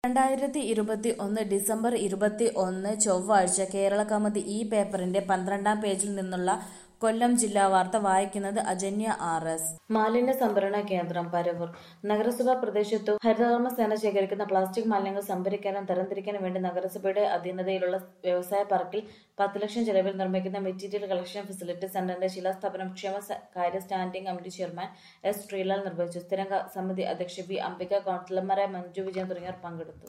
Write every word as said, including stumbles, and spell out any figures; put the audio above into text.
രണ്ടായിരത്തി ഇരുപത്തി ഒന്ന് ഡിസംബർ ഇരുപത്തി ഒന്ന് ചൊവ്വാഴ്ച കേരളകൗമുദി ഈ പേപ്പറിന്റെ പന്ത്രണ്ടാം പേജിൽ നിന്നുള്ള കൊല്ലം ജില്ലാ വാർത്ത വായിക്കുന്നത് അജന്യ ആർ എസ്. മാലിന്യ സംഭരണ കേന്ദ്രം പരവൂർ. നഗരസഭാ പ്രദേശത്തു ഹരിതകർമ്മസേന ശേഖരിക്കുന്ന പ്ലാസ്റ്റിക് മാലിന്യങ്ങൾ സംഭരിക്കാനും തരംതിരിക്കാനും വേണ്ടി നഗരസഭയുടെ അധീനതയിലുള്ള വ്യവസായ പാർക്കിൽ പത്ത് ലക്ഷം ചെലവിൽ നിർമ്മിക്കുന്ന മെറ്റീരിയൽ കളക്ഷൻ ഫെസിലിറ്റി സെന്ററിന്റെ ശിലാസ്ഥാപനം ക്ഷേമകാര്യ standing committee chairman S Sreelal നിർവഹിച്ചു. സ്ഥിരം സമിതി അധ്യക്ഷ വി അംബിക, കൗൺസിലർമാരായ മഞ്ജു വിജയൻ തുടങ്ങിയവർ പങ്കെടുത്തു.